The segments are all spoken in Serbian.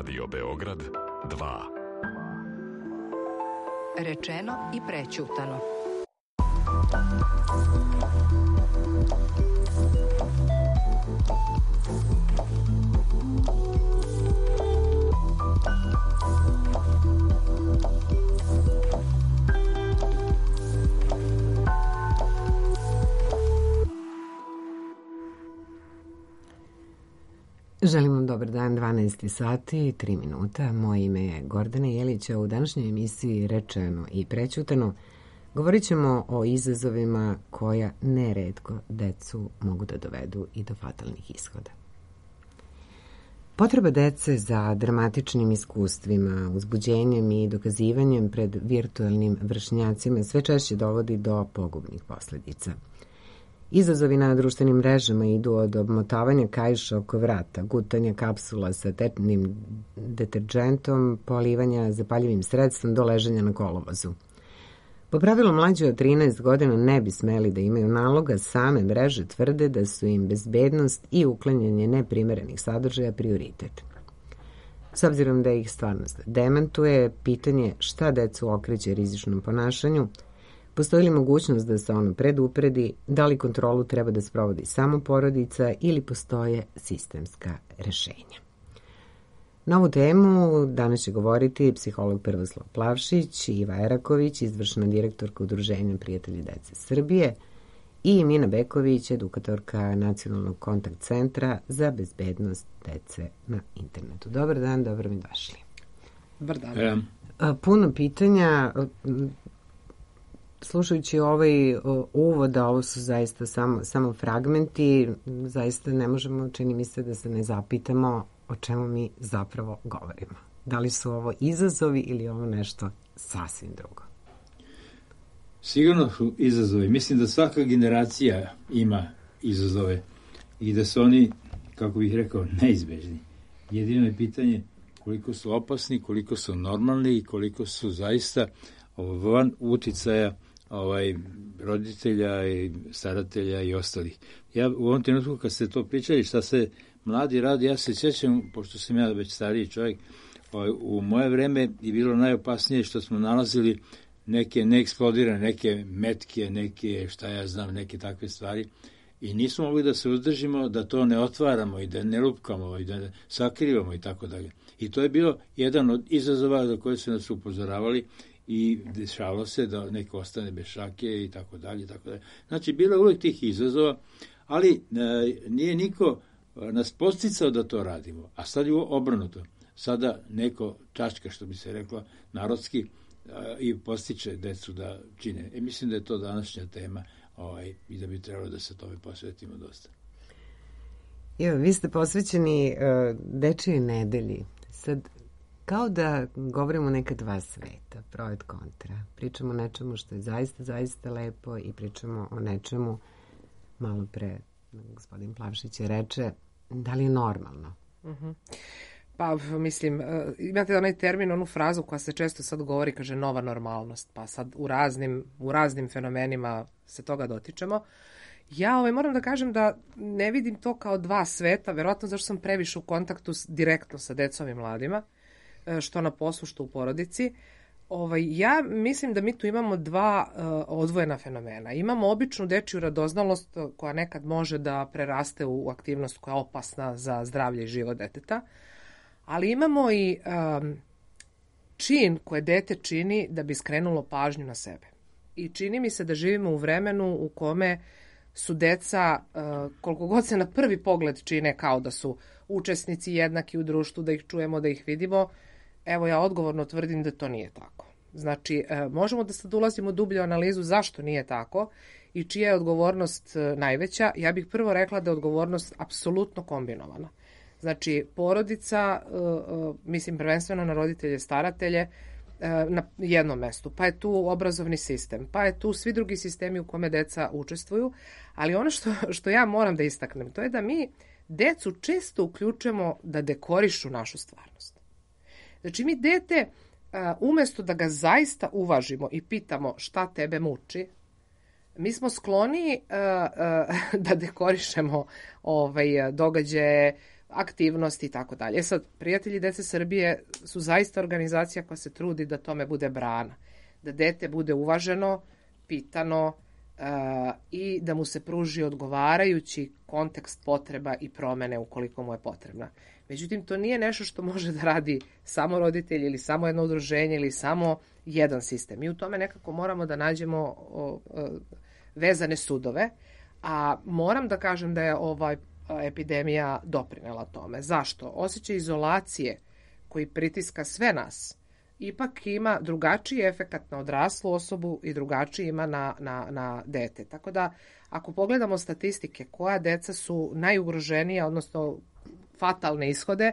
Radio Beograd 2. Rečeno i prećutano. Želim vam dobar dan, 12 sati, 3 minuta. Moje ime je Gordana Jelića. U današnjoj emisiji Rečeno i prećutano govorit ćemo o izazovima koja neretko decu mogu da dovedu i do fatalnih ishoda. Potreba dece za dramatičnim iskustvima, uzbuđenjem i dokazivanjem pred virtualnim vršnjacima sve češće dovodi do pogubnih posledica. Izazovi na društvenim mrežama idu od obmotavanja kaiša oko vrata, gutanja kapsula sa tečnim deterđentom, polivanja zapaljivim sredstvom do leženja na kolovozu. Po pravilu mlađi od 13 godina ne bi smeli da imaju naloga, same mreže tvrde da su im bezbednost i uklanjanje neprimerenih sadržaja prioritet. S obzirom da ih stvarnost demantuje, pitanje šta decu okreće rizičnom ponašanju, postoji li mogućnost da se ono predupredi, da li kontrolu treba da sprovodi samo porodica ili postoje sistemska rešenja. Na ovu temu danas će govoriti psiholog Prvoslav Plavšić, Iva Eraković, izvršna direktorka Udruženja Prijatelji dece Srbije i Mina Beković, edukatorka Nacionalnog kontakt centra za bezbednost dece na internetu. Dobar dan, dobro mi došli. Dobar dan. Puno pitanja. Slušajući ovaj uvod, ovo su zaista samo fragmenti, zaista ne možemo, čini mi se, da se ne zapitamo o čemu mi zapravo govorimo. Da li su ovo izazovi ili je ovo nešto sasvim drugo? Sigurno su izazovi. Mislim da svaka generacija ima izazove i da su oni, kako bih rekao, neizbežni. Jedino je pitanje koliko su opasni, koliko su normalni i koliko su zaista van uticaja roditelja i staratelja i ostalih. Ja u ovom trenutku kad ste to pričali šta se mladi radi, ja se sjećam, pošto sam ja već stariji čovjek, u moje vreme je bilo najopasnije što smo nalazili neke neeksplodirane, neke metke, neke šta ja znam, neke takve stvari i nismo mogli da se uzdržimo da to ne otvaramo i da ne lupkamo i da ne sakrivamo i tako dalje. I to je bilo jedan od izazova za koje su nas upozoravali i dešavalo se da neko ostane bez šake i tako dalje, i tako dalje. Znači, bilo je uvijek tih izazova, ali nije niko nas posticao da to radimo. A sad je obrnuto. Sada neko čačka, što bi se rekla narodski, i postiče decu da čine. Mislim da je to današnja tema i da bi trebalo da se tome posvetimo dosta. Evo, vi ste posvećeni Dečijoj nedelji. Sad, kao da govorimo neka dva sveta, pro et kontra. Pričamo o nečemu što je zaista, zaista lepo i pričamo o nečemu, malo pre gospodin Plavšić je reče, da li je normalno? Pa, mislim, imate onaj termin, onu frazu koja se često sad govori, kaže nova normalnost, pa sad u raznim fenomenima se toga dotičemo. Ja moram da kažem da ne vidim to kao dva sveta, verovatno zašto sam previše u kontaktu direktno sa decom i mladima, što na poslu, što u porodici. Ja mislim da mi tu imamo dva odvojena fenomena. Imamo običnu dečiju radoznalost koja nekad može da preraste u aktivnost koja je opasna za zdravlje i život deteta, ali imamo i čin koje dete čini da bi skrenulo pažnju na sebe. I čini mi se da živimo u vremenu u kome su deca, koliko god se na prvi pogled čine kao da su učesnici jednaki u društvu, da ih čujemo, da ih vidimo, evo ja odgovorno tvrdim da to nije tako. Znači, možemo da sad ulazimo dublje u analizu zašto nije tako i čija je odgovornost najveća. Ja bih prvo rekla da je odgovornost apsolutno kombinovana. Znači, porodica, mislim prvenstveno na roditelje, staratelje, na jednom mestu, pa je tu obrazovni sistem, pa je tu svi drugi sistemi u kome deca učestvuju, ali ono što ja moram da istaknem, to je da mi decu često uključujemo da dekorišu našu stvarnost. Znači, mi dete, umesto da ga zaista uvažimo i pitamo šta tebe muči, mi smo skloni da dekorišemo događaje, aktivnosti i tako dalje. Sad, Prijatelji dece Srbije su zaista organizacija koja se trudi da tome bude brana, da dete bude uvaženo, pitano i da mu se pruži odgovarajući kontekst potreba i promene ukoliko mu je potrebna. Međutim, to nije nešto što može da radi samo roditelj ili samo jedno udruženje ili samo jedan sistem. Mi u tome nekako moramo da nađemo vezane sudove, a moram da kažem da je epidemija doprinela tome. Zašto? Osjećaj izolacije koji pritiska sve nas ipak ima drugačiji efekat na odraslu osobu i drugačiji ima na dete. Tako da, ako pogledamo statistike koja deca su najugroženija, odnosno fatalne ishode,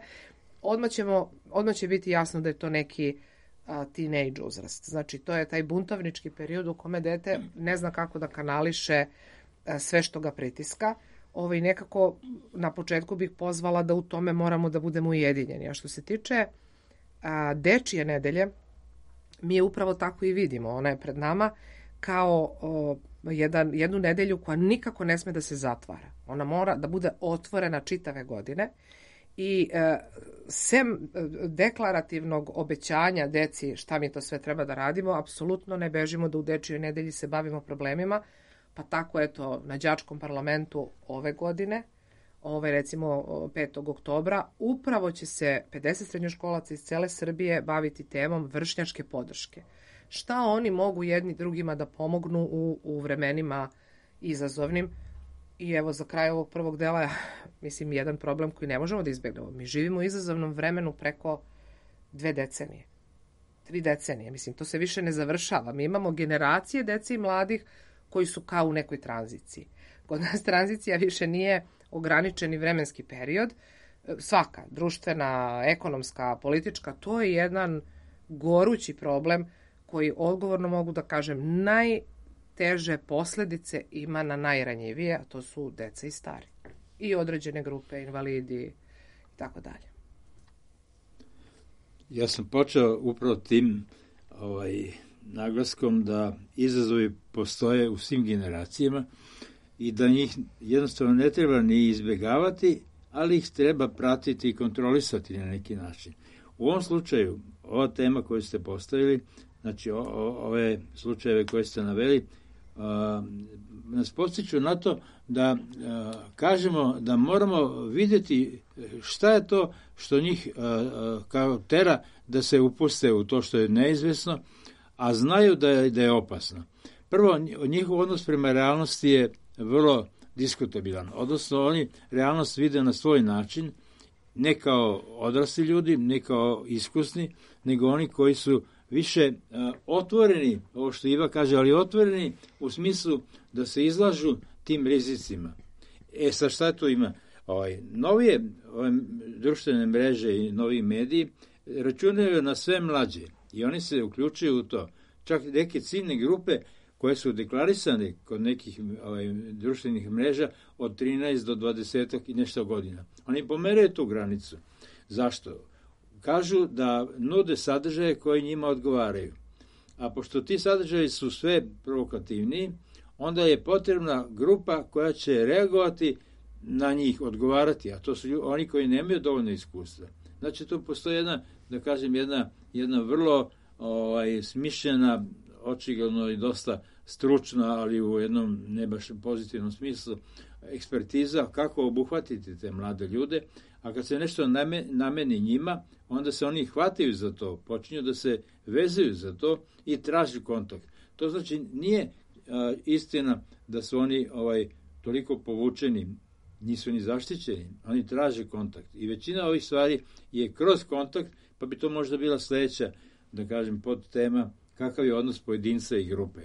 odmah će biti jasno da je to neki teenage uzrast. Znači, to je taj buntovnički period u kome dete ne zna kako da kanališe sve što ga pritiska. Nekako na početku bih pozvala da u tome moramo da budemo ujedinjeni. A što se tiče dečije nedelje, mi je upravo tako i vidimo. Ona je pred nama kao jednu nedelju koja nikako ne sme da se zatvara. Ona mora da bude otvorena čitave godine i sem deklarativnog obećanja deci šta mi to sve treba da radimo, apsolutno ne bežimo da u dečijoj nedelji se bavimo problemima, pa tako eto na đačkom parlamentu ove godine, recimo 5. oktobra, upravo će se 50 srednjoškolaca iz cele Srbije baviti temom vršnjačke podrške. Šta oni mogu jedni drugima da pomognu u vremenima izazovnim. I evo za kraj ovog prvog dela, mislim, jedan problem koji ne možemo da izbegnemo. Mi živimo u izazovnom vremenu preko 2 decenije, 3 decenije. Mislim, to se više ne završava. Mi imamo generacije dece i mladih koji su kao u nekoj tranziciji. Kod nas tranzicija više nije ograničeni vremenski period. Svaka, društvena, ekonomska, politička, to je jedan gorući problem koji, odgovorno mogu da kažem, najteže posledice ima na najranjivije, a to su deca i stari. I određene grupe, invalidi i tako dalje. Ja sam počeo upravo tim naglaskom da izazovi postoje u svim generacijama i da njih jednostavno ne treba ni izbjegavati, ali ih treba pratiti i kontrolisati na neki način. U ovom slučaju, ova tema koju ste postavili, znači ove slučajeve koje ste naveli, nas podsjeću na to da kažemo da moramo vidjeti šta je to što njih kao tera da se upuste u to što je neizvesno, a znaju da je opasno. Prvo, njihov odnos prema realnosti je vrlo diskutabilan, odnosno oni realnost vide na svoj način, ne kao odrasli ljudi, ne kao iskusni, nego oni koji su više otvoreni, ovo što Iva kaže, ali otvoreni u smislu da se izlažu tim rizicima. Sad šta to ima? Novije društvene mreže i novi mediji računaju na sve mlađe i oni se uključuju u to. Čak neke ciljne grupe koje su deklarisane kod nekih društvenih mreža od 13 do 20 i nešto godina. Oni pomeraju tu granicu. Zašto? Kažu da nude sadržaje koji njima odgovaraju. A pošto ti sadržaji su sve provokativniji, onda je potrebna grupa koja će reagovati na njih, odgovarati, a to su oni koji nemaju dovoljno iskustva. Znači, tu postoji jedna vrlo smišljena, očigledno i dosta stručna, ali u jednom ne baš pozitivnom smislu, ekspertiza kako obuhvatiti te mlade ljude, a kad se nešto nameni njima, onda se oni hvataju za to, počinju da se vezuju za to i traži kontakt. To znači nije istina da su oni toliko povučeni, nisu ni zaštićeni, oni traže kontakt. I većina ovih stvari je kroz kontakt, pa bi to možda bila sledeća, da kažem, podtema, kakav je odnos pojedinca i grupe.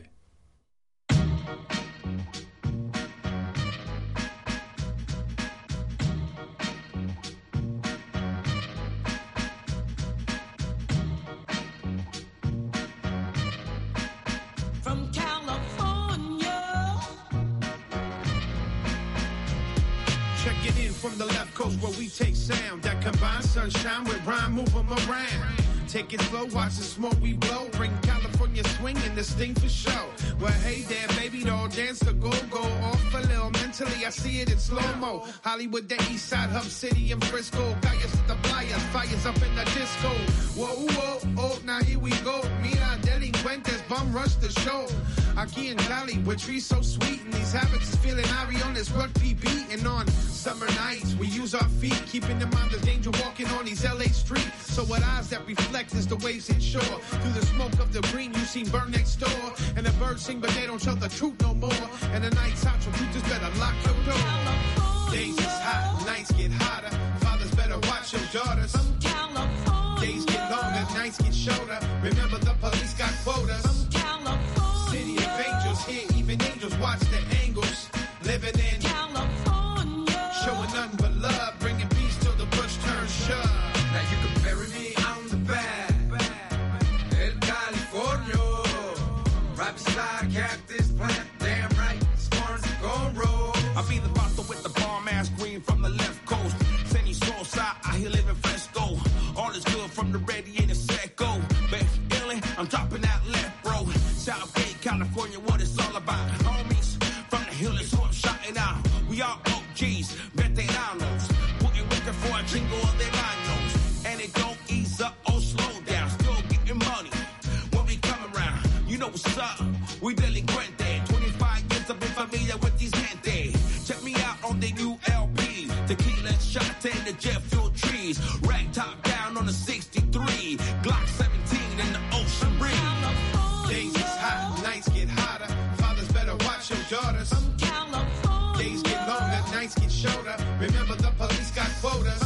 From the left coast where we take sound that combines sunshine with rhyme, move them around. take it slow, watch the smoke we blow. Bring California swing and the sting for show. Well, hey there, baby doll, dance the go-go. Off a little mentally, I see it in slow-mo. Hollywood, the east side, Hub City and Frisco. Calles at the playas, fires up in the disco. Whoa, whoa, oh, now here we go. Mira, delincuentes, bum rush the show. Aquí in Cali, where trees so sweet, and these habits is feeling Ari on this rugby beat. And on summer nights, we use our feet, keeping in mind the danger walking on these LA streets. So what eyes that reflect is the waves hit shore. Through the smoke of the green, you seen burn next door. And the birds sing, but they don't tell the truth no more. And the night's hot, so you just better lock your door. Days is hot, nights get hotter. Fathers better watch your daughters. Days get longer, nights get shorter. Remember the police got quotas. City of angels, here even angels watch the angles. Living in California, showing nothing but love, bringing peace till the bush turns shove. Now you can bury me on the back, El California, right beside Cactus Plant. Damn right, storms gon' roll. I be the bottle with the bomb ass green from the left coast. Sunny soul side, I here living fresco. All is good from the ready and the set go. Baby, illin', I'm dropping that left, bro. Southgate, California, what it's all about. Homies from the hill is who I'm shouting out. We all OGs, veteranos, putting working for a jingle of their manos. And it don't ease up or slow down. Still getting money when we come around. You know what's up, we delinquente. 25 years I've been familiar with these gente. Check me out on the new LP. Tequila shot and the jet fuel trees. Rag top down on the 63. Glock 17 in the ocean breeze. Days is hot, nights get hotter. Fathers better watch your daughters. Days get longer, nights get shorter. Remember the police got quotas.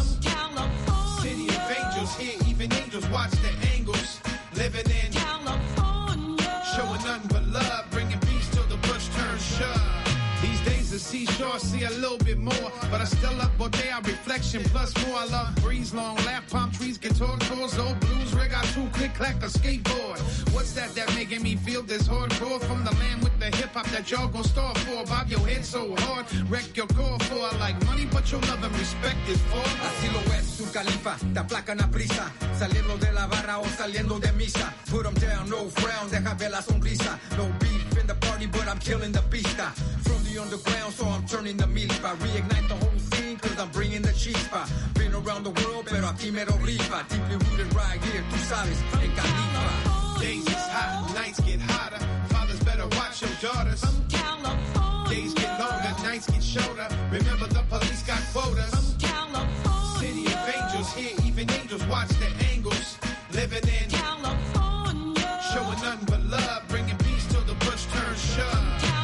City of angels, here even angels watch the angles. Living in California, showing nothing but love, bringing peace till the bush turns shove. These days the seashore see a little bit more, but I still love Bodega reflection plus more. I love breeze, long lap, palm trees, guitar chords, old blues, rig out two, click clack, a skateboard. What's that making me feel this hardcore from the land with the hip hop that y'all gon' starve for? Bob your head so hard, wreck your core for. I like money, but your love and respect is for. Así lo es su califa, te aplacan a prisa, saliendo de la barra o saliendo de misa. Put them down, no frown, deja ver la sonrisa. No beef in the party, but I'm killing the pista. From the underground, so I'm turning the milpa. Reignite the whole scene, cause I'm bringing the chispa. Been around the world, pero aquí me lo rifa. Deeply rooted right here, tú sabes, en Califa. Days is hot, nights get hotter. Fathers better watch your daughters. Days get longer, nights get shorter. Remember the police got quotas. City of angels, here even angels watch the angles. Living in California, showing nothing but love, bringing peace till the bush turns shove.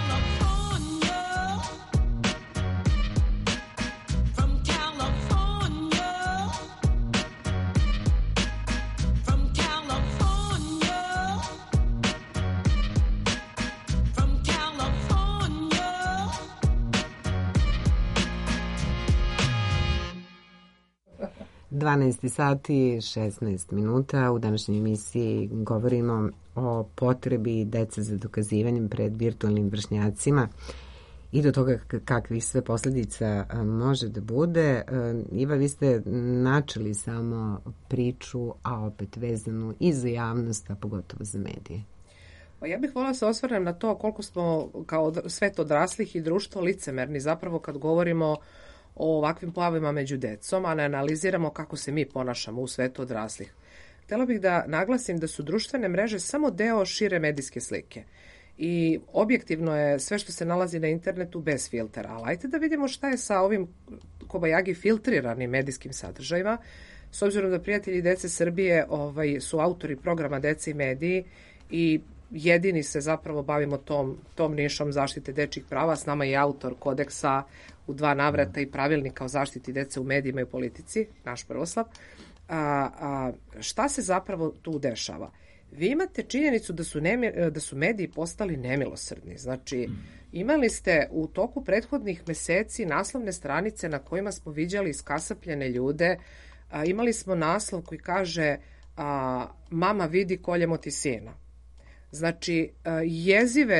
sati 16 minuta. U današnjoj emisiji govorimo o potrebi dece za dokazivanjem pred virtualnim vršnjacima i do toga kakvih sve posljedica može da bude. Iva, vi ste načeli samo priču, a opet vezanu i za javnost, a pogotovo za medije. Ja bih voljela se osvrnem na to koliko smo kao svet odraslih i društvo licemerni zapravo kad govorimo o ovakvim pojavama među decom, a ne analiziramo kako se mi ponašamo u svetu odraslih. Htjela bih da naglasim da su društvene mreže samo deo šire medijske slike. I objektivno je sve što se nalazi na internetu bez filtera. Ali ajte da vidimo šta je sa ovim kobajagi filtriranim medijskim sadržajima. S obzirom da prijatelji Dece Srbije su autori programa Dece i mediji i jedini se zapravo bavimo tom nišom zaštite dečjih prava. S nama je autor kodeksa u 2 navrata i pravilnika o zaštiti dece u medijima i politici, naš Prvoslav. Šta se zapravo tu dešava? Vi imate činjenicu da su mediji postali nemilosrdni. Znači, imali ste u toku prethodnih meseci naslovne stranice na kojima smo viđali iskasapljene ljude. Imali smo naslov koji kaže mama vidi koljemo ti sina. Znači,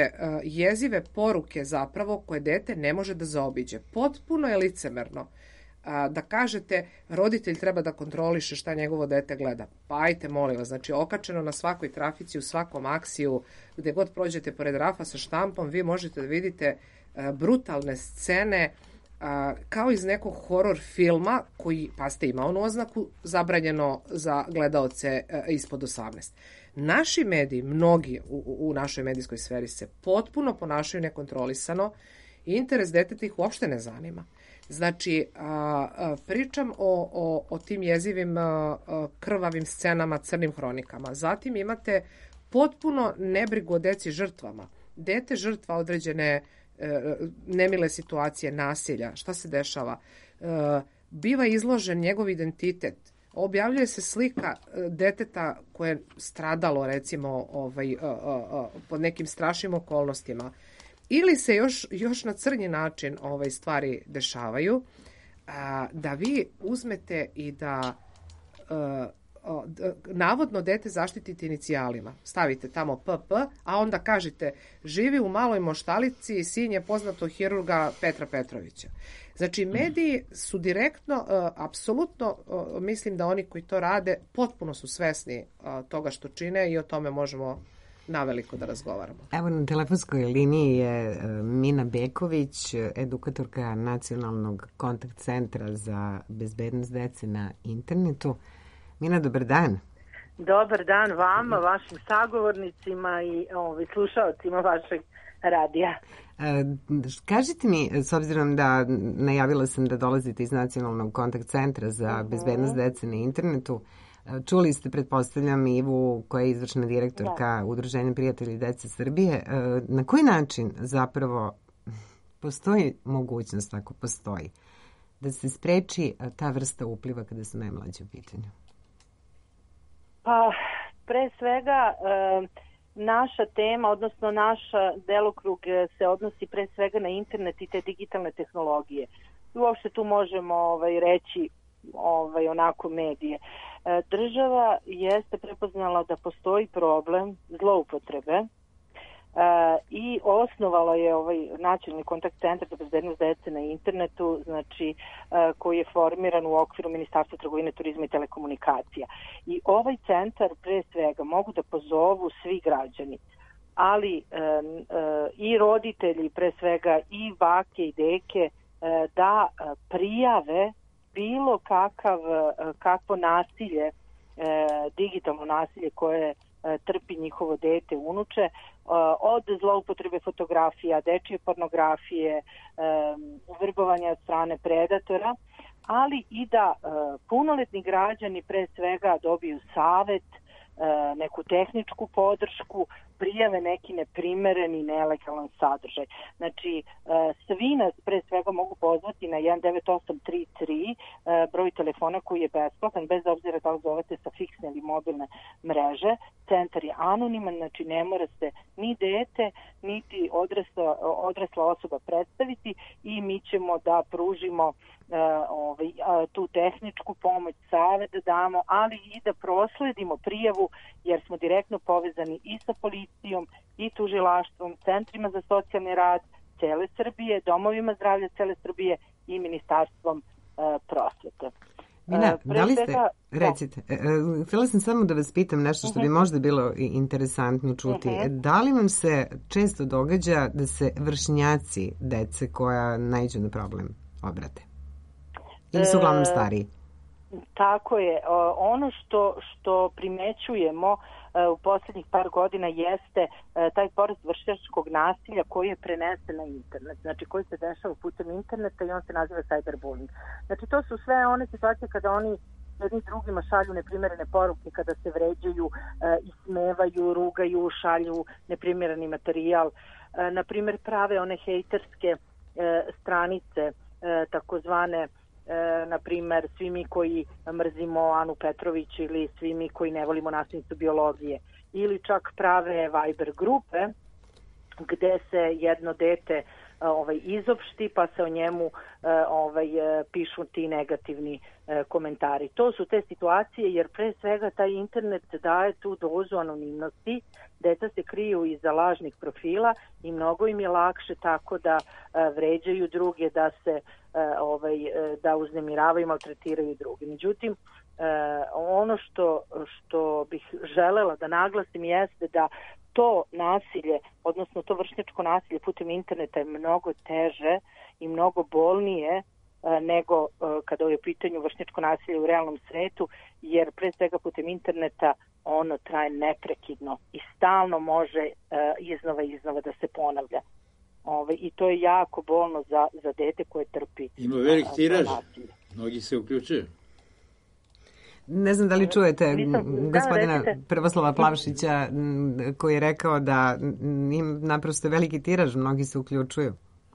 jezive poruke zapravo koje dete ne može da zaobiđe. Potpuno je licemerno da kažete roditelj treba da kontroliše šta njegovo dete gleda. Pa ajte, molim vas, znači okačeno na svakoj trafici, u svakom aksiju, gde god prođete pored rafa sa štampom, vi možete da vidite brutalne scene kao iz nekog horor filma koji, pasite, ima onu oznaku zabranjeno za gledaoce ispod 18. Naši mediji, mnogi u našoj medijskoj sferi se potpuno ponašaju nekontrolisano i interes deteta ih uopšte ne zanima. Znači, pričam o tim jezivim krvavim scenama, crnim hronikama. Zatim imate potpuno nebrigu o deci žrtvama. Dete žrtva određene nemile situacije, nasilja. Šta se dešava? Biva izložen njegov identitet. Objavljuje se slika deteta koje je stradalo, recimo, pod nekim strašnim okolnostima. Ili se još na crnji način stvari dešavaju, da vi uzmete i da navodno dete zaštitite inicijalima. Stavite tamo PP, a onda kažete živi u Maloj Moštalici, sin je poznatog hirurga Petra Petrovića. Znači, mediji su direktno, apsolutno, mislim da oni koji to rade potpuno su svesni toga što čine i o tome možemo naveliko da razgovaramo. Evo, na telefonskoj liniji je Mina Beković, edukatorka Nacionalnog kontakt centra za bezbednost dece na internetu. Mina, dobar dan. Dobar dan vama, vašim sagovornicima i slušalcima vašeg radija. Kažite mi, s obzirom da najavila sam da dolazite iz Nacionalnog kontakt centra za bezbednost dece na internetu, čuli ste, pretpostavljam, Ivu, koja je izvršna direktorka Udruženja prijatelji dece Srbije. Na koji način zapravo postoji mogućnost, ako postoji, da se spreči ta vrsta upliva kada su najmlađi u pitanju? Pa, pre svega, naša tema, odnosno naš delokrug se odnosi pre svega na internet i te digitalne tehnologije. Uopšte tu možemo reći onako medije. Država jeste prepoznala da postoji problem zloupotrebe i osnovala je nacionalni kontakt centar za bezbednost dece na internetu, znači koji je formiran u okviru Ministarstva trgovine, turizma i telekomunikacija. I ovaj centar pre svega mogu da pozovu svi građani, ali i roditelji pre svega i bake i deke da prijave bilo kakvo nasilje, digitalno nasilje koje trpi njihovo dete, unuče, od zloupotrebe fotografija, dečje pornografije, vrbovanja od strane predatora, ali i da punoletni građani pre svega dobiju savet, neku tehničku podršku, prijave neki neprimereni, nelegalan sadržaj. Znači, svi nas pre svega mogu pozvati na 19833, broj telefona koji je besplatan, bez obzira da li zovete sa fiksne ili mobilne mreže. Centar je anoniman, znači ne mora se ni dete, niti odrasla osoba predstaviti i mi ćemo da pružimo tu tehničku pomoć, savet da damo, ali i da prosledimo prijavu, jer smo direktno povezani i sa policijom, i tužilaštvom, centrima za socijalni rad cele Srbije, domovima zdravlja cele Srbije i Ministarstvom prosvete. Mina, da li ste, recite, htjela sam samo da vas pitam nešto što bi možda bilo interesantno čuti. Da li vam se često događa da se vršnjaci dece koja naiđu na problem obrate? Ili su uglavnom stariji? Tako je. Ono što primećujemo u posljednjih par godina jeste taj porast vršnjačkog nasilja koji je prenesen na internet, znači koji se dešava putem interneta i on se naziva cyberbullying. Znači to su sve one situacije kada oni jedni drugima šalju neprimerene poruke, kada se vređaju, ismevaju, rugaju, šalju neprimereni materijal, na primjer prave one hejterske stranice, takozvane, na primjer, svi mi koji mrzimo Anu Petrović ili svi mi koji ne volimo nastavnicu biologije, ili čak prave Viber grupe gde se jedno dete izopšti, pa se o njemu pišu ti negativni komentari. To su te situacije, jer pre svega taj internet daje tu dozu anonimnosti, deca se kriju iza lažnih profila i mnogo im je lakše tako da vređaju druge, da se da uznemiravaju i maltretiraju druge. Međutim, ono što bih želela da naglasim jeste da to nasilje, odnosno to vršnjačko nasilje putem interneta je mnogo teže i mnogo bolnije nego kada je u pitanju vršnjačko nasilje u realnom svetu, jer pre svega putem interneta ono traje neprekidno i stalno može iznova da se ponavlja. I to je jako bolno za dete koje trpi. Ima velik tiraž, mnogi se uključuju. Ne znam da li čujete gospodina Prvoslava Plavšića koji je rekao da im naprosto veliki tiraž, mnogi se uključuju.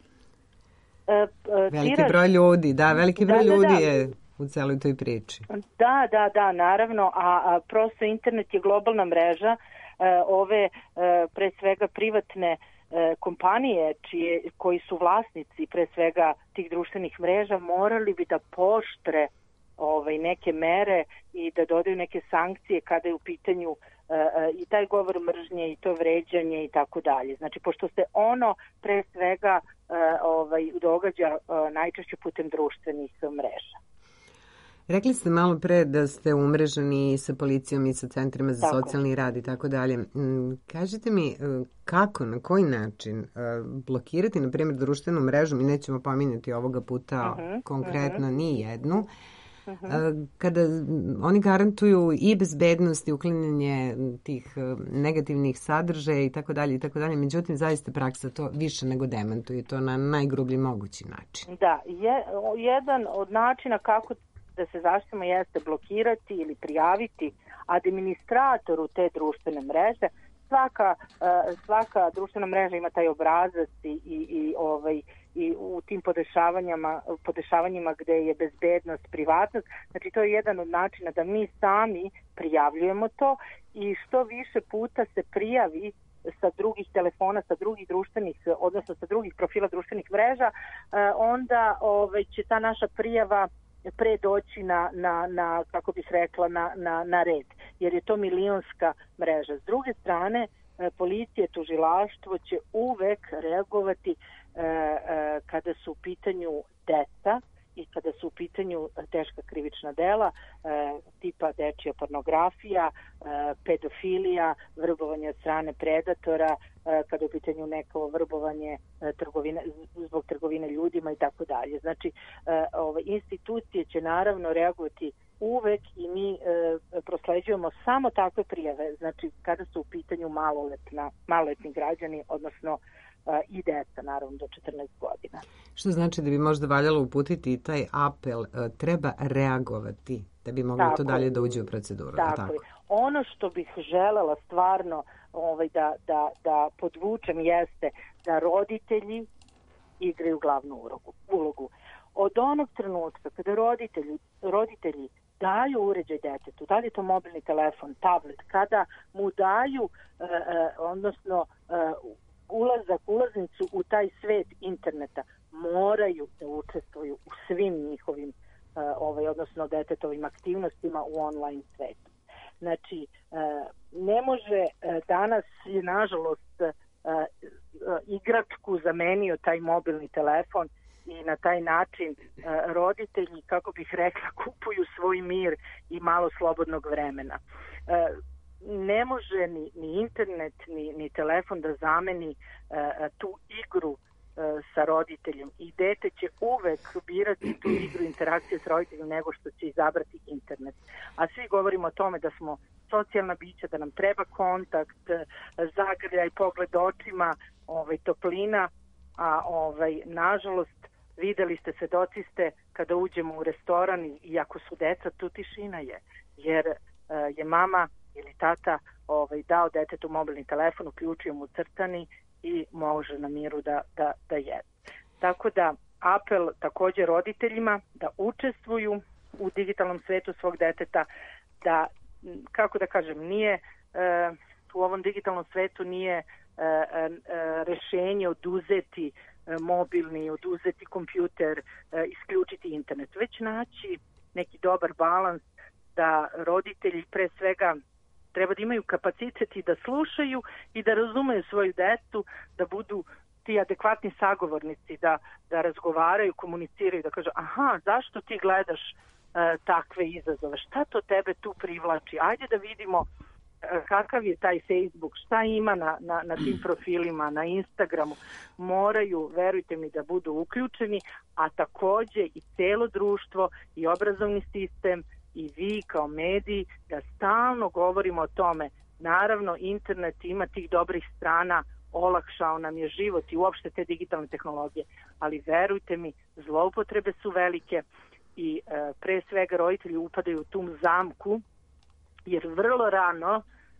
Veliki broj ljudi, veliki broj ljudi je u celoj toj priči. Da, naravno, a prosto internet je globalna mreža, ove pre svega privatne kompanije koji su vlasnici pre svega tih društvenih mreža morali bi da poštre neke mere i da dodaju neke sankcije kada je u pitanju i taj govor mržnje i to vređanje i tako dalje. Znači, pošto se ono pre svega događa najčešće putem društvenih mreža. Rekli ste malo pre da ste umreženi sa policijom i sa centrima za socijalni rad i tako dalje. Kažite mi kako, na koji način blokirati, na primjer, društvenu mrežu, mi nećemo pominjati ovoga puta konkretno ni jednu, kada oni garantuju i bezbednost i uklanjanje tih negativnih sadržaja i tako dalje, međutim zaista praksa to više nego demantuje i to na najgrublji mogući način. Da, jedan od načina kako da se zaštitimo jeste blokirati ili prijaviti administratoru te društvene mreže. Svaka društvena mreža ima taj obrazac i u tim podešavanjima gde je bezbednost, privatnost. Znači, to je jedan od načina da mi sami prijavljujemo to i što više puta se prijavi sa drugih telefona, sa drugih društvenih, odnosno sa drugih profila društvenih mreža, onda će ta naša prijava pre doći na kako bih rekla, na red, jer je to milionska mreža. S druge strane, policija, tužilaštvo će uvek reagovati kada su u pitanju deca i kada su u pitanju teška krivična dela tipa dečija pornografija, pedofilija, vrbovanje od strane predatora, kada je u pitanju neko vrbovanje zbog trgovine ljudima i tako dalje. Znači, institucije će naravno reagovati uvek i mi prosleđujemo samo takve prijave, znači kada su u pitanju maloletni građani, odnosno i deca, naravno, do 14 godina. Što znači da bi možda valjalo uputiti taj apel, treba reagovati da bi moglo to dalje da uđe u proceduru. Tako je. Ono što bih želela stvarno da podvučem jeste da roditelji igraju glavnu ulogu. Od onog trenutka kada roditelji daju uređaj detetu, da li je to mobilni telefon, tablet, kada mu daju, odnosno ulaznicu u taj svet interneta, moraju da učestvuju u svim njihovim, odnosno detetovim aktivnostima u online svetu. Znači, ne može danas je, nažalost, igračku zamenio taj mobilni telefon i na taj način roditelji, kako bih rekla, kupuju svoj mir i malo slobodnog vremena. Ne može ni internet, ni telefon da zameni tu igru sa roditeljem i dete će uvek birati tu igru interakcije s roditeljem nego što će izabrati internet. A svi govorimo o tome da smo socijalna bića, da nam treba kontakt, zagrljaj, pogled očima, toplina, a nažalost videli ste, svedoci ste kada uđemo u restoran i ako su deca, tu tišina je, jer je mama ili tata dao detetu mobilni telefon, uključio mu crtani i može na miru da jede. Tako da apel također roditeljima da učestvuju u digitalnom svetu svog deteta, da, kako da kažem, nije u ovom digitalnom svetu nije rešenje oduzeti mobilni, oduzeti kompjuter, isključiti internet, već naći neki dobar balans da roditelji pre svega treba da imaju kapacitet i da slušaju i da razumeju svoju decu, da budu ti adekvatni sagovornici, da razgovaraju, komuniciraju, da kažu aha, zašto ti gledaš takve izazove, šta to tebe tu privlači, ajde da vidimo kakav je taj Facebook, šta ima na tim profilima, na Instagramu. Moraju, verujte mi, da budu uključeni, a takođe i celo društvo i obrazovni sistem i vi kao mediji da stalno govorimo o tome. Naravno, internet ima tih dobrih strana, olakšao nam je život i uopšte te digitalne tehnologije, ali verujte mi, zloupotrebe su velike i pre svega roditelji upadaju u tu zamku, jer vrlo rano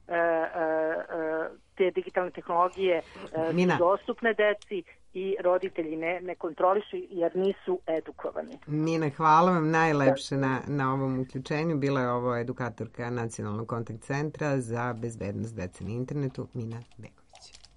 te digitalne tehnologije su dostupne deci i roditelji ne kontrolišu jer nisu edukovani. Mina, hvala vam najlepše na ovom uključenju. Bila je ovo edukatorka Nacionalnog kontakt centra za bezbednost dece na internetu, Mina Begović.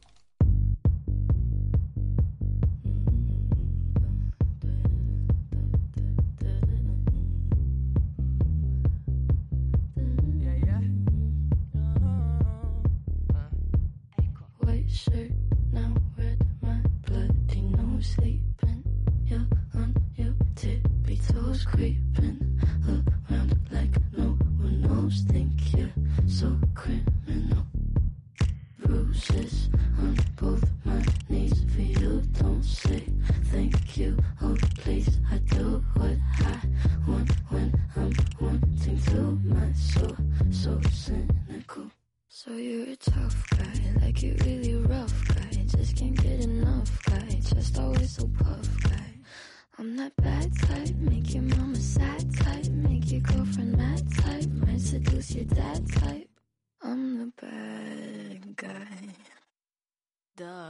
Shirt now red, my bloody nose sleeping. You're on your tippy toes, creeping around like no one knows. Think you're so criminal. Bruises on both my knees for you. Don't say thank you. Oh please, I do what I want when I'm wanting to. My soul so cynical. So you're a tough guy, like you're really rough guy. Just can't get enough guy, just always so puff guy. I'm that bad type, make your mama sad type, make your girlfriend mad type, might seduce your dad type. I'm the bad guy. Duh.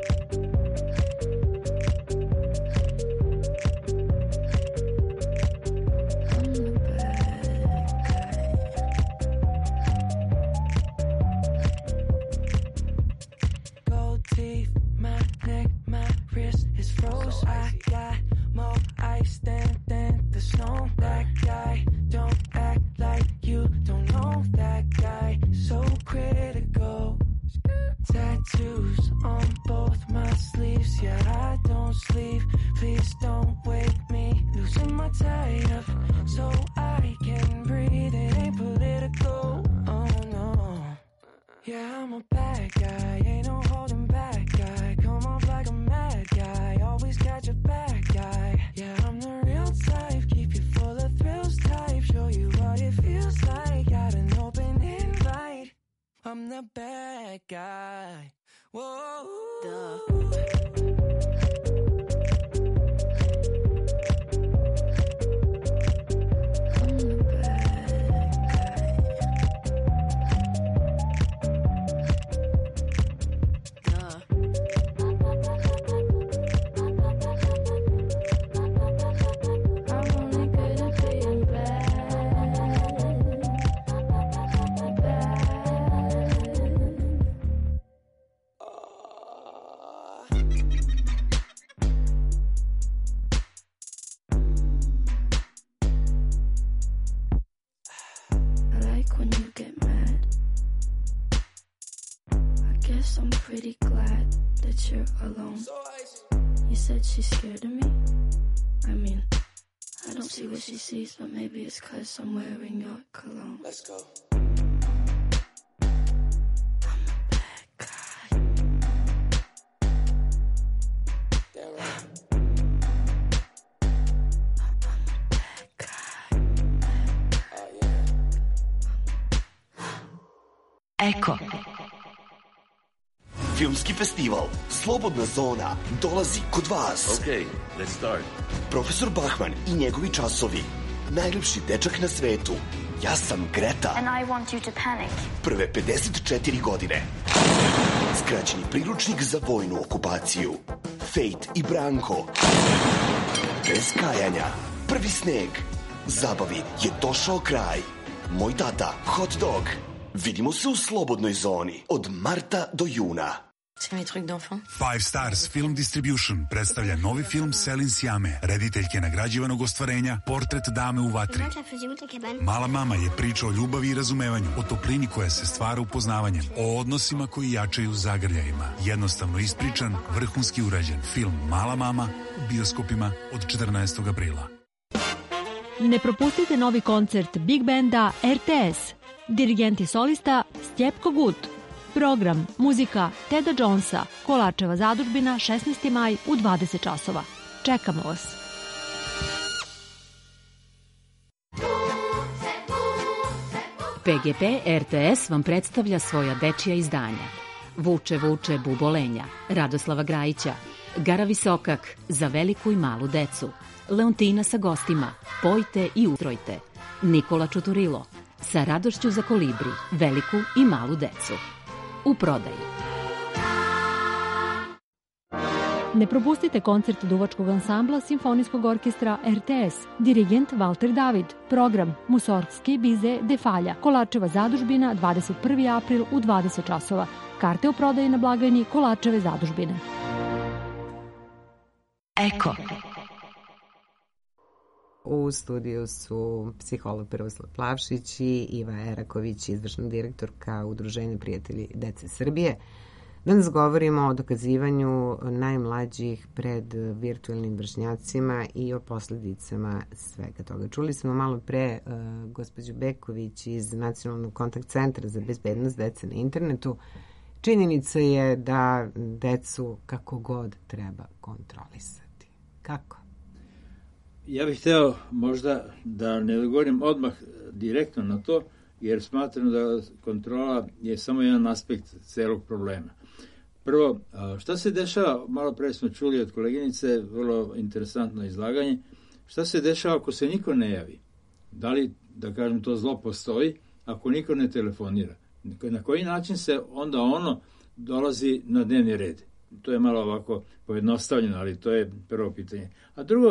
Teeth, my neck, my wrist is froze. I got more ice than the snow. That guy, don't act like you don't know. That guy, so critical. Tattoos on both my sleeves. Yeah, I don't sleep. Please don't wake me. Losing my tie up so I can breathe. It ain't political. Oh no. Yeah, I'm a bad guy. Ain't no holding back guy. Come off like a mad guy. Always got your back guy. Yeah, I'm the real type. Keep you full of thrills type. Show you what it feels like. Got an open invite. I'm the bad guy. Whoa. Duh. I'm pretty glad that you're alone. You said she's scared of me. I mean, I don't see what she sees, but maybe it's 'cause I'm wearing your cologne. Let's go. I'm a bad guy. Yeah, right. I'm a bad guy. Oh, yeah. Eko. Filmski festival Slobodna zona dolazi kod vas. Okay, let's start. Profesor Bachman i njegovi časovi. Najlepši dečak na svetu. Ja sam Greta. And I want you to panic. Prve 54 godine. Skraćeni priručnik za vojnu okupaciju. Fate i Branko. Bez kajanja. Prvi sneg. Zabavi je došao kraj. Moj tata, hot dog. Vidimo se u Slobodnoj zoni od marta do juna. C'est mes trucs d'enfant. Five Stars Film Distribution predstavlja novi film Selin Siame, rediteljke nagrađivanog ostvarenja Portret dame u vatri. Mala mama je priča o ljubavi i razumevanju, o toplini koja se stvara upoznavanjem, o odnosima koji jačaju zagrljajima. Jednostavno ispričan, vrhunski urađen film Mala mama u bioskopima od 14. aprila. Ne propustite novi koncert Big Banda RTS. Dirigent i solista Stjepko Gut. Program, muzika Teda Jonesa, Kolarčeva zadužbina, 16. maj u 20 časova. Čekamo vas. PGP RTS vam predstavlja svoja dečija izdanja. Vuče, vuče, bubolenja, Radoslava Grajića, Gara Visokak, za veliku i malu decu, Leontina sa gostima, Pojte i ustrojte, Nikola Čuturilo, sa radošću za kolibri, veliku i malu decu. U prodaji. Ne propustite koncert duvačkog ansambla Simfonijskog orkestra RTS, dirigent Valter David, program Musorgski bize de Falja, Kolarčeva zadužbina, 21. april u 20 časova. Karte u prodaji na blagajni Kolarčeve zadužbine. Eko. U studiju su psiholog Prvoslav Plavšić i Iva Eraković, izvršna direktorka Udruženja prijatelji dece Srbije. Danas govorimo o dokazivanju najmlađih pred virtualnim vršnjacima i o posledicama svega toga. Čuli smo malo pre gospođu Beković iz Nacionalnog kontakt centra za bezbednost dece na internetu. Činjenica je da decu kako god treba kontrolisati. Kako? Ja bih hteo možda da ne odgovorim odmah direktno na to, jer smatram da kontrola je samo jedan aspekt celog problema. Prvo, šta se dešava, malo pre smo čuli od koleginice, vrlo interesantno izlaganje, šta se dešava ako se niko ne javi? Da li, da kažem, to zlo postoji ako niko ne telefonira? Na koji način se onda ono dolazi na dnevni red? To je malo ovako pojednostavljeno, ali to je prvo pitanje. A drugo,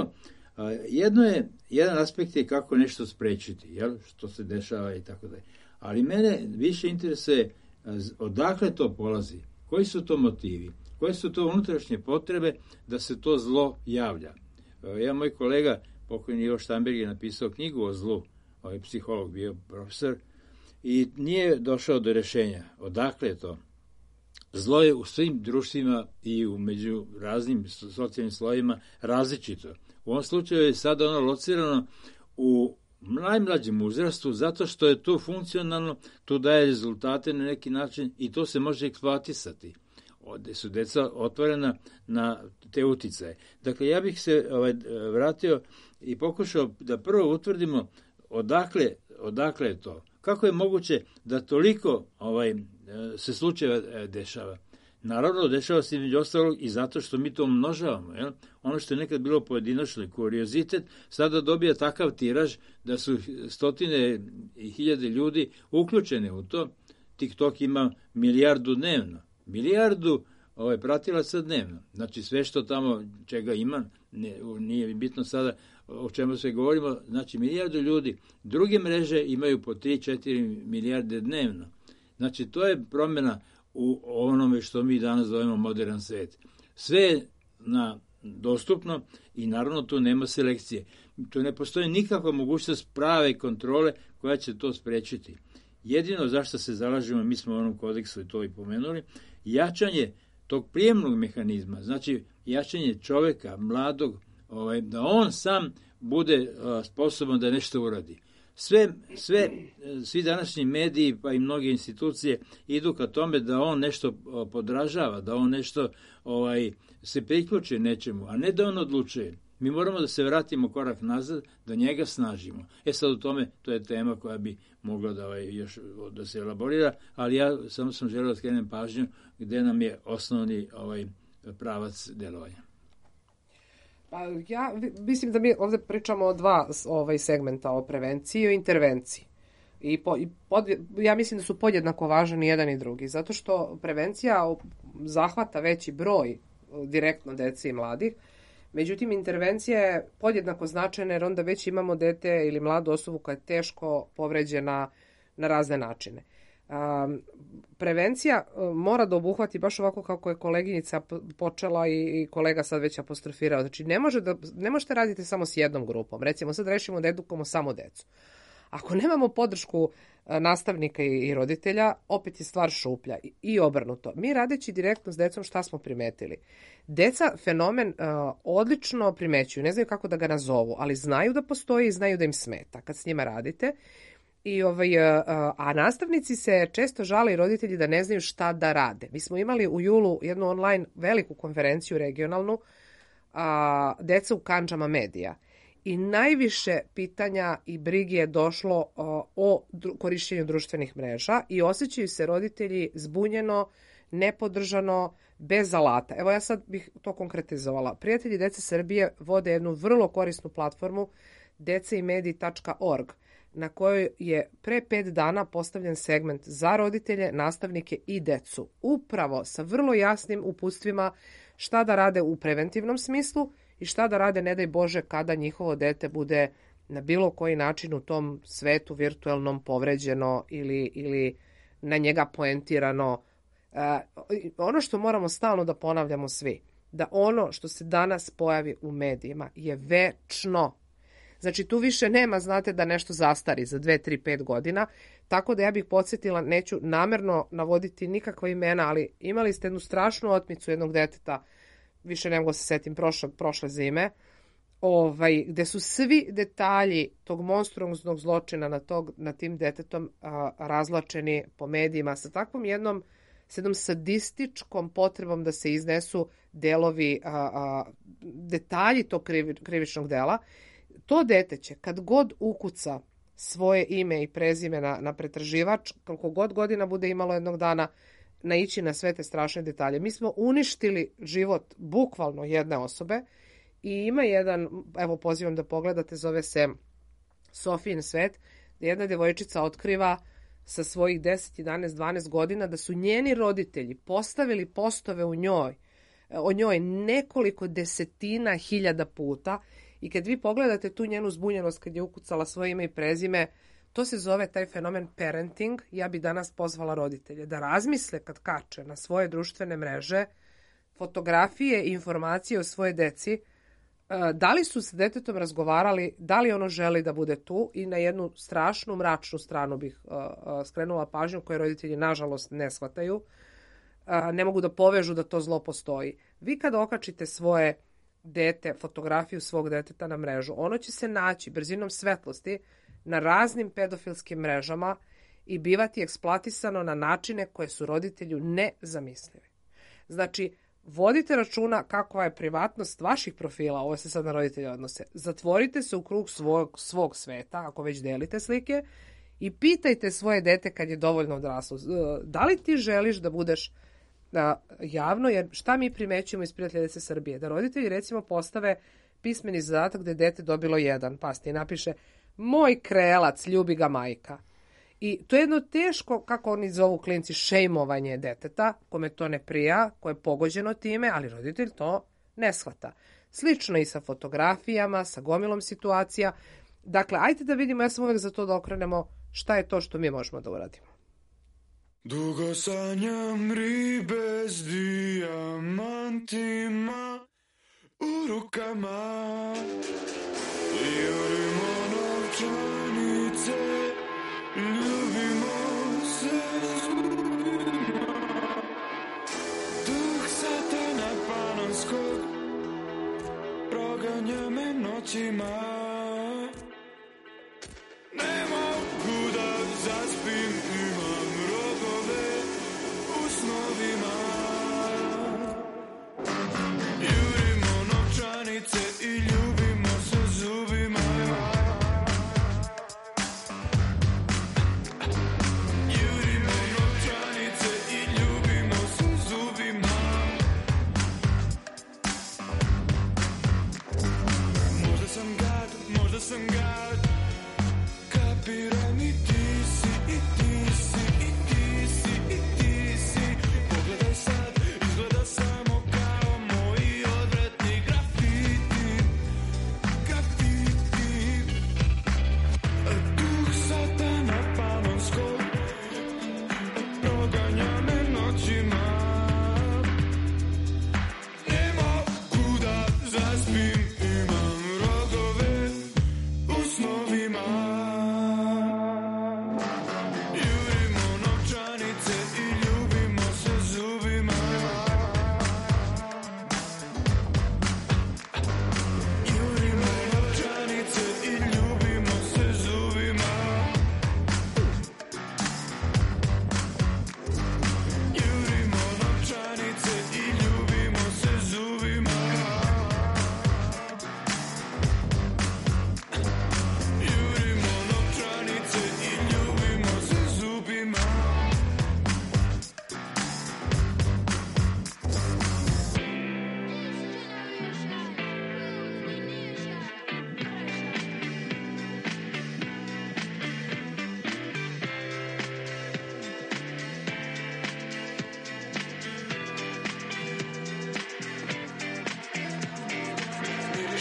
jedan aspekt je kako nešto sprečiti, jel? Što se dešava i tako dalje. Ali mene više interesuje odakle to polazi, koji su to motivi, koje su to unutrašnje potrebe da se to zlo javlja. Moj kolega, pokojni Ivo Štamberg, je napisao knjigu o zlu, ovaj psiholog bio profesor, i nije došao do rešenja. Odakle je to? Zlo je u svim društvima i među raznim socijalnim slojima različito. U ovom slučaju je sada ono locirano u najmlađem uzrastu zato što je to funkcionalno, to daje rezultate na neki način i to se može eksploatisati. Ovde su deca otvorena na te uticaje. Dakle, ja bih se vratio i pokušao da prvo utvrdimo odakle je to. Kako je moguće da toliko se slučajeva dešava? Naravno, dešava se između ostalog i zato što mi to umnožavamo. Jel? Ono što je nekad bilo pojedinačno kuriozitet, sada dobija takav tiraž da su stotine i hiljade ljudi uključene u to. TikTok ima milijardu dnevno. Milijardu pratilaca dnevno. Znači sve što tamo čega ima, nije bitno sada o čemu se govorimo, znači milijardu ljudi. Druge mreže imaju po 3-4 milijarde dnevno. Znači to je promjena u onome što mi danas zovemo modern svet. Sve je dostupno i naravno tu nema selekcije. Tu ne postoji nikakva mogućnost prave kontrole koja će to sprečiti. Jedino zašto se zalažemo, mi smo u onom kodeksu i to i pomenuli, jačanje tog prijemnog mehanizma, znači jačanje čoveka, mladog, da on sam bude sposoban da nešto uradi. Svi današnji mediji, pa i mnoge institucije idu ka tome da on nešto podražava, da on nešto se priključi nečemu, a ne da on odlučuje. Mi moramo da se vratimo korak nazad, da njega snažimo. Sad u tome, to je tema koja bi mogla još da se elaborira, ali ja samo sam želeo da skrenem pažnju gde nam je osnovni pravac delovanja. Pa ja mislim da mi ovde pričamo o dva segmenta, o prevenciji i o intervenciji. Ja mislim da su podjednako važni jedan i drugi, zato što prevencija zahvata veći broj direktno dece i mladih, međutim intervencija je podjednako značajna jer onda već imamo dete ili mladu osobu koja je teško povređena na razne načine. Prevencija mora da obuhvati baš ovako kako je koleginica počela i kolega sad već apostrofirao. Znači, ne možete raditi samo s jednom grupom. Recimo, sad rešimo da edukamo samo decu. Ako nemamo podršku nastavnika i roditelja, opet je stvar šuplja i obrnuto. Mi radeći direktno s decom šta smo primetili? Deca fenomen odlično primećuju, ne znaju kako da ga nazovu, ali znaju da postoji i znaju da im smeta kad s njima radite. A nastavnici se često žale i roditelji da ne znaju šta da rade. Mi smo imali u julu jednu online veliku konferenciju regionalnu, deca u kandžama medija. I najviše pitanja i brige je došlo o korišćenju društvenih mreža i osjećaju se roditelji zbunjeno, nepodržano, bez alata. Evo ja sad bih to konkretizovala. Prijatelji Dece Srbije vode jednu vrlo korisnu platformu deceimediji.org na kojoj je pre 5 dana postavljen segment za roditelje, nastavnike i decu. Upravo sa vrlo jasnim uputstvima šta da rade u preventivnom smislu i šta da rade, ne daj Bože, kada njihovo dete bude na bilo koji način u tom svetu virtuelnom povređeno ili na njega poentirano. Ono što moramo stalno da ponavljamo svi, da ono što se danas pojavi u medijima je večno. Znači, tu više nema, znate, da nešto zastari za 2, 3, 5 godina, tako da ja bih podsjetila, neću namerno navoditi nikakva imena, ali imali ste jednu strašnu otmicu jednog deteta, više ne mogu se setim prošle zime, gde su svi detalji tog monstruoznog zločina nad tim detetom razlačeni po medijima sa takvom jednom sadističkom potrebom da se iznesu delovi, detalji tog krivičnog dela. To dete će, kad god ukuca svoje ime i prezime na pretraživač, koliko god godina bude imalo jednog dana, naići na sve te strašne detalje. Mi smo uništili život bukvalno jedne osobe i ima jedan, evo pozivam da pogledate, zove se Sofijin svet, gde jedna devojčica otkriva sa svojih 10, 11, 12 godina da su njeni roditelji postavili postove o njoj nekoliko desetina hiljada puta. I kad vi pogledate tu njenu zbunjenost kad je ukucala svoje ime i prezime, to se zove taj fenomen parenting. Ja bi danas pozvala roditelje da razmisle kad kače na svoje društvene mreže fotografije i informacije o svoje deci, da li su s detetom razgovarali, da li ono želi da bude tu, i na jednu strašnu, mračnu stranu bih skrenula pažnju koju roditelji nažalost ne shvataju, ne mogu da povežu da to zlo postoji. Vi kad okačite svoje dete, fotografiju svog deteta na mrežu, ono će se naći brzinom svetlosti na raznim pedofilskim mrežama i bivati eksploatisano na načine koje su roditelju nezamislivi. Znači, vodite računa kakva je privatnost vaših profila, ovo se sad na roditelje odnose. Zatvorite se u krug svog sveta, ako već delite slike, i pitajte svoje dete kad je dovoljno odraslo. Da li ti želiš da budeš javno, jer šta mi primećujemo iz Prijatelja Dece Srbije? Da roditelji recimo postave pismeni zadatak da je dete dobilo 1, pasti i napiše moj krelac, ljubi ga majka. I to je jedno teško, kako oni zovu klinci, šejmovanje deteta, kome to ne prija, koje je pogođeno time, ali roditelj to ne shvata. Slično i sa fotografijama, sa gomilom situacija. Dakle, ajde da vidimo, ja sam uvek za to da okrenemo šta je to što mi možemo da uradimo. Dugo sanjam ribe s dijamantima u rukama, jurimo novčanice, ljubimo se zubima. Duh satana panonskog proganja me noćima. Ne mogu da zaspim, imam rogove u snovima. Jurimo novčanice i ljubimo se zubima. Jurimo novčanice i ljubimo se zubima. Možda sam gad,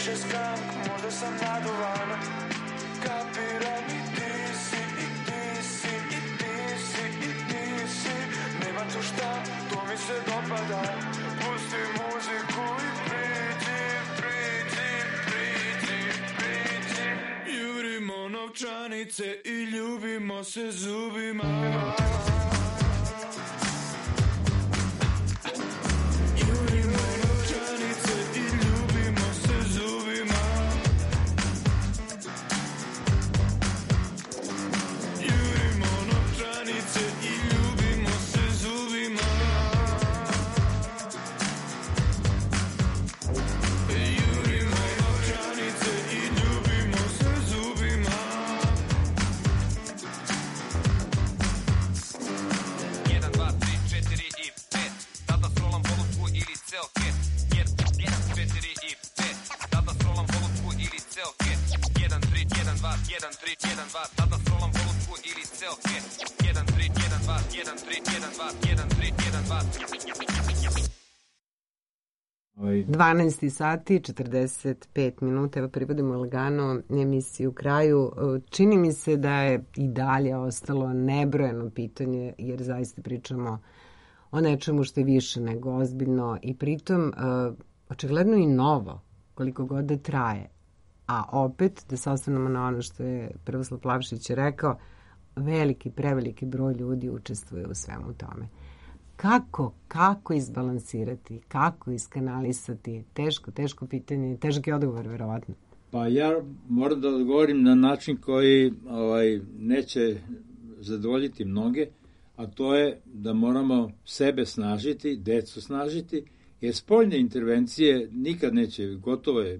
više skam, možda sam naduvan. Kapiram i ti si, i ti si, i ti si, i ti si. Nema tu šta, to mi se dopada. Pusti muziku i priđi, priđi, priđi, priđi. Jurimo novčanice i ljubimo se zubima. Jurimo novčanice i ljubimo se zubima. Jurimo novčanice i ljubimo se zubima. Jurimo novčanice i ljubimo se zubima. 1, 2, 3, 4 i 5. Tada srolam volutku ili ceo ket. 1, 4 i 5. Tada srolam volutku ili ceo ket. 1, 3, 1, 2, 1, 3, 1, 2. Tada srolam volutku ili ceo ket. 1, 3, 1, 2, 1, 3, 1, 2, 1, 3, 1, 2. 12 sati, 45 minuta, evo privodimo lagano emisiju kraju. Čini mi se da je i dalje ostalo nebrojeno pitanje, jer zaista pričamo o nečemu što je više nego ozbiljno i pritom očigledno i novo, koliko god da traje. A opet, da se osvrnemo na ono što je Prvoslav Plavšić rekao, preveliki broj ljudi učestvuje u svemu tome. Kako izbalansirati, kako iskanalisati, teško pitanje, težak je odgovor, verovatno. Pa ja moram da odgovorim na način koji neće zadovoljiti mnoge, a to je da moramo sebe snažiti, decu snažiti, jer spoljne intervencije nikad neće, gotovo je,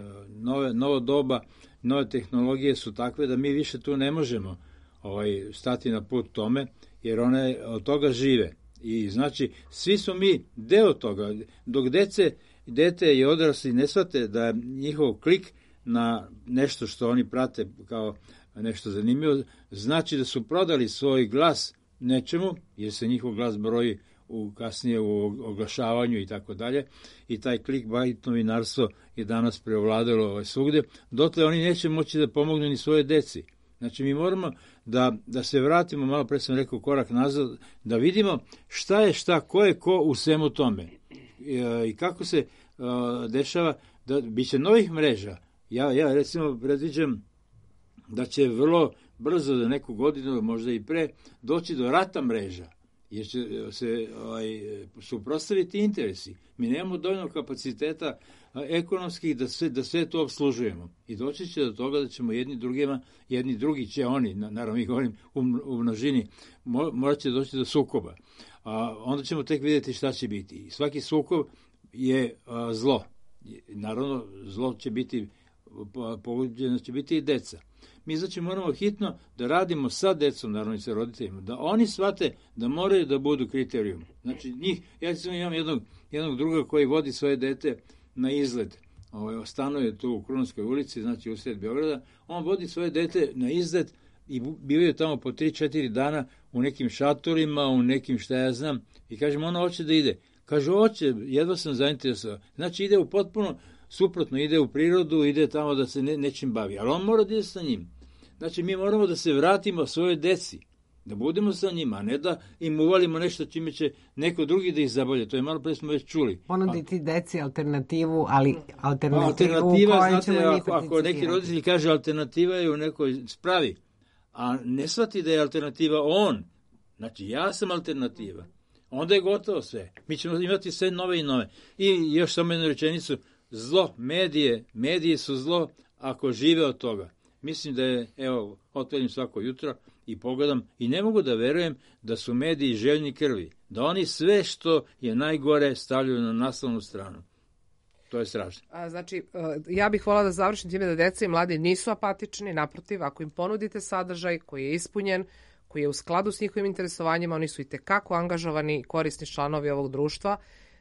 novo doba, nove tehnologije su takve da mi više tu ne možemo stati na put tome, jer one od toga žive. I znači, svi smo mi deo toga. Dok dete i odrasli ne shvate da je njihov klik na nešto što oni prate kao nešto zanimljivo, znači da su prodali svoj glas nečemu, jer se njihov glas broji kasnije u oglašavanju i tako dalje, i taj clickbait novinarstvo je danas preovladalo svugde, dotle oni neće moći da pomognu ni svoje deci. Znači, mi moramo da se vratimo, malo pre sam rekao, korak nazad, da vidimo šta je šta, ko je ko u svemu tome. I kako se dešava, da biće novih mreža. Ja recimo predviđam da će vrlo brzo, za neku godinu, možda i pre, doći do rata mreža, jer će se suprotstaviti interesi. Mi nemamo dovoljno kapaciteta ekonomskih da sve to obslužujemo. I doći će do toga da ćemo jedni drugi će oni, naravno mi govorim u množini, morat će doći do sukoba. Onda ćemo tek vidjeti šta će biti. I svaki sukob je zlo. Naravno, zlo će biti, pogođeno će biti i deca. Mi znači moramo hitno da radimo sa decom, naravno i sa roditeljima, da oni shvate da moraju da budu kriterijum. Znači ja imam jednog druga koji vodi svoje dete na izlet. Stanuje tu u Krunskoj ulici, znači usred Beograda. On vodi svoje dete na izlet i bivaju tamo po 3-4 dana u nekim šatorima, u nekim šta ja znam. I kažem, ona hoće da ide. Kaže, hoće, jedva sam zainteresovao. Znači ide u potpuno suprotno, ide u prirodu, ide tamo da se nečim bavi. Ali on mora da ide sa njim. Znači, mi moramo da se vratimo svojoj deci, da budemo sa njima, a ne da im uvalimo nešto čime će neko drugi da ih zabolje. To je malo pre smo već čuli. Ponuditi deci alternativu, ali alternativu u kojoj ćemo mi participirati. Ako neki roditelji kaže alternativa je u nekoj spravi, a ne shvati da je alternativa on, znači ja sam alternativa, onda je gotovo sve. Mi ćemo imati sve nove i nove. I još samo jednu rečenicu, zlo, medije su zlo ako žive od toga. Mislim da je, evo, otvorim svako jutro i pogledam i ne mogu da verujem da su mediji željni krvi. Da oni sve što je najgore stavljaju na naslovnu stranu. To je strašno. Znači, ja bih volala da završim time da deca i mladi nisu apatični, naprotiv, ako im ponudite sadržaj koji je ispunjen, koji je u skladu s njihovim interesovanjima, oni su i tekako angažovani i korisni članovi ovog društva,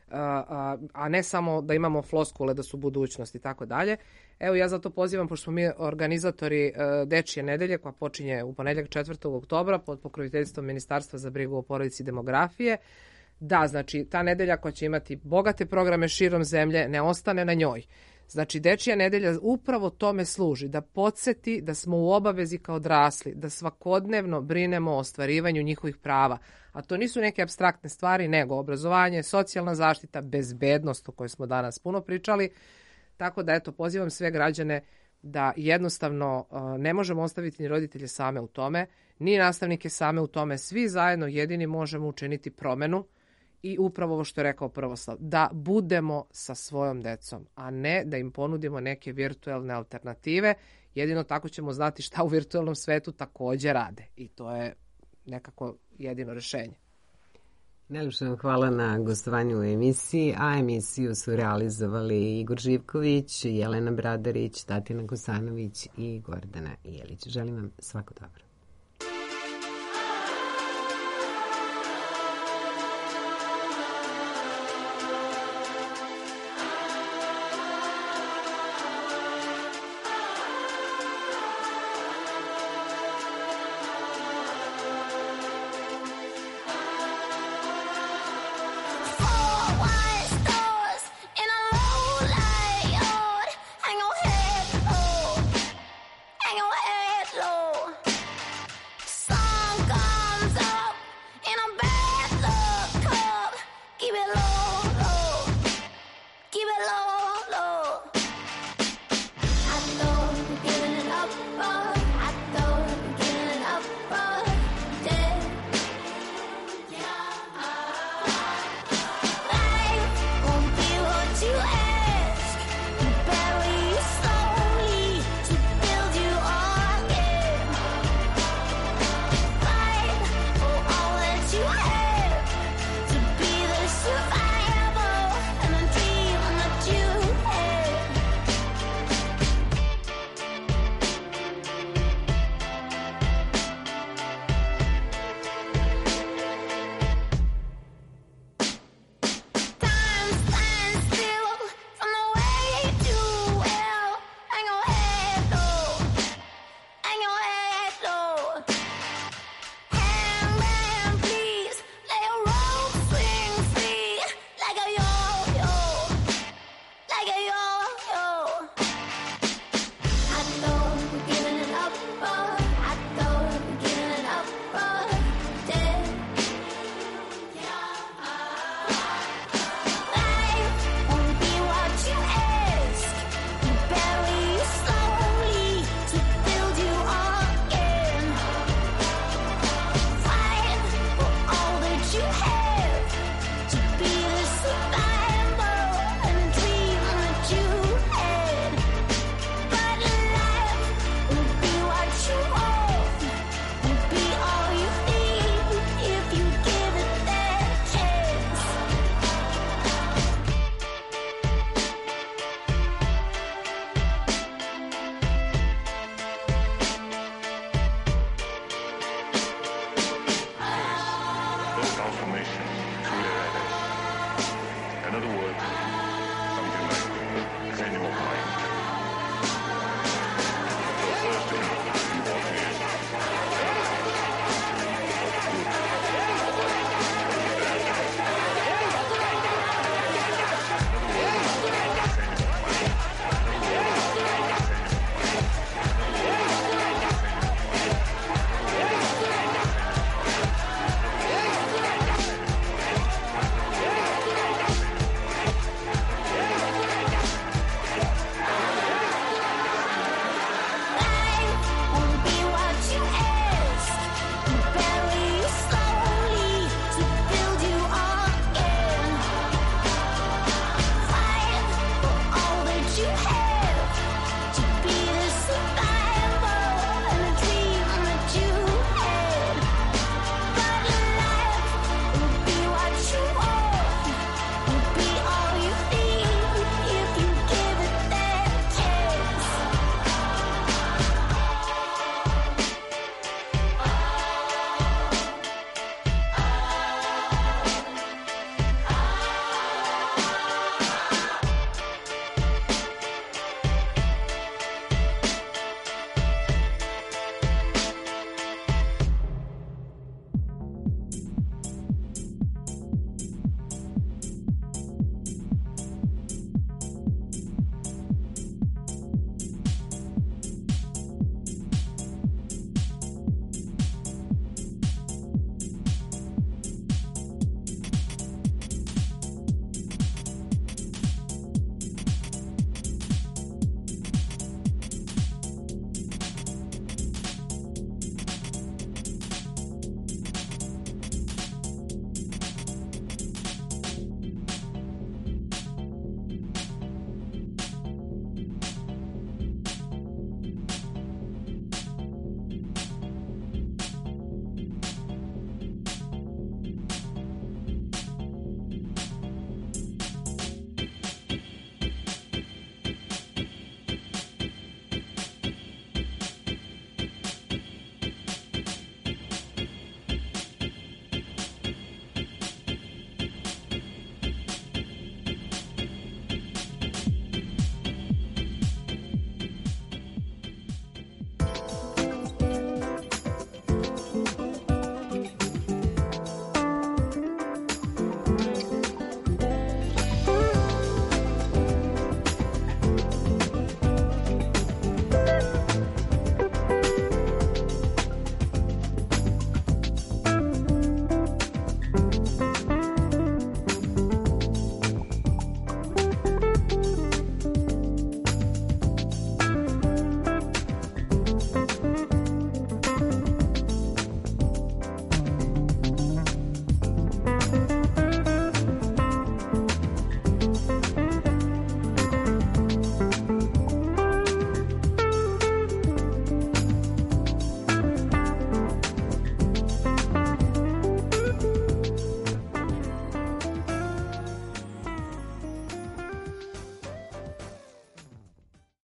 a ne samo da imamo floskule da su budućnost i tako dalje. Evo, ja zato pozivam, pošto smo mi organizatori Dečije nedelje, koja počinje u ponedeljak 4. oktobra pod pokroviteljstvom Ministarstva za brigu o porodici i demografije, da, znači, ta nedelja koja će imati bogate programe širom zemlje ne ostane na njoj. Znači, Dečija nedelja upravo tome služi, da podsjeti da smo u obavezi kao odrasli, da svakodnevno brinemo o ostvarivanju njihovih prava. A to nisu neke apstraktne stvari, nego obrazovanje, socijalna zaštita, bezbednost o kojoj smo danas puno pričali. Tako da, eto, pozivam sve građane da jednostavno ne možemo ostaviti ni roditelje same u tome, ni nastavnike same u tome. Svi zajedno jedini možemo učiniti promenu i upravo ovo što je rekao Prvoslav, da budemo sa svojom decom, a ne da im ponudimo neke virtualne alternative. Jedino tako ćemo znati šta u virtualnom svetu takođe rade i to je nekako jedino rešenje. Najljepše vam hvala na gostovanju u emisiji, a emisiju su realizovali Igor Živković, Jelena Bradarić, Tatina Kosanović i Gordana Jelić. Želim vam svako dobro.